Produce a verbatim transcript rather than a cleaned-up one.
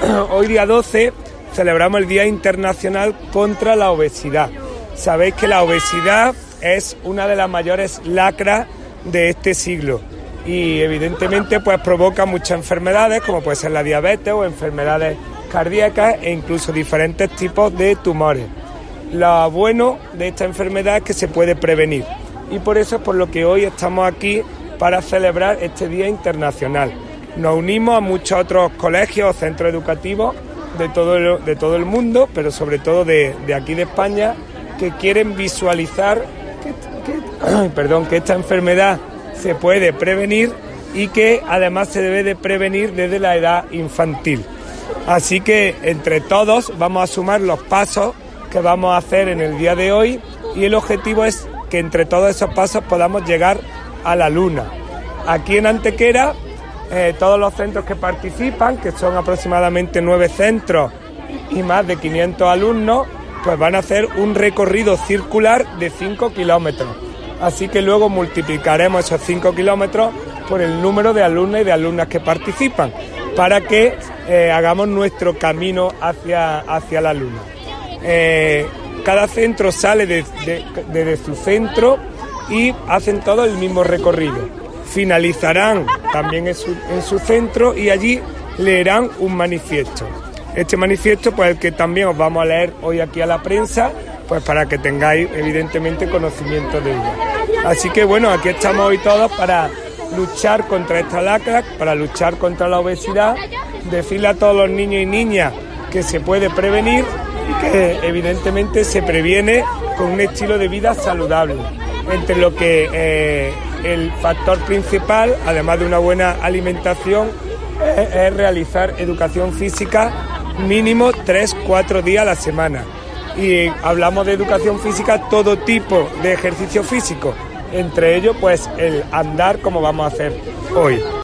hoy día doce celebramos el Día Internacional contra la Obesidad. Sabéis que la obesidad es una de las mayores lacras de este siglo y evidentemente pues provoca muchas enfermedades, como puede ser la diabetes o enfermedades cardíacas e incluso diferentes tipos de tumores. Lo bueno de esta enfermedad es que se puede prevenir y por eso es por lo que hoy estamos aquí para celebrar este Día Internacional. Nos unimos a muchos otros colegios o centros educativos de todo el, de todo el mundo, pero sobre todo de, de aquí de España, que quieren visualizar que, que, perdón, que esta enfermedad se puede prevenir y que además se debe de prevenir desde la edad infantil. Así que entre todos vamos a sumar los pasos que vamos a hacer en el día de hoy y el objetivo es que entre todos esos pasos podamos llegar a la luna. Aquí en Antequera, eh, todos los centros que participan, que son aproximadamente nueve centros y más de quinientos alumnos, pues van a hacer un recorrido circular de cinco kilómetros. Así que luego multiplicaremos esos cinco kilómetros por el número de alumnos y de alumnas que participan, para que eh, hagamos nuestro camino hacia, hacia la luna. Eh, cada centro sale desde de, de, de su centro y hacen todo el mismo recorrido. Finalizarán también en su, en su centro y allí leerán un manifiesto. Este manifiesto, pues el que también os vamos a leer hoy aquí a la prensa, pues para que tengáis evidentemente conocimiento de ella. Así que bueno, aquí estamos hoy todos para luchar contra esta lacra, para luchar contra la obesidad, decirle a todos los niños y niñas que se puede prevenir y que evidentemente se previene con un estilo de vida saludable, entre lo que eh, el factor principal, además de una buena alimentación, es, es realizar educación física mínimo tres cuatro días a la semana. Y hablamos de educación física, todo tipo de ejercicio físico, entre ellos pues el andar como vamos a hacer hoy.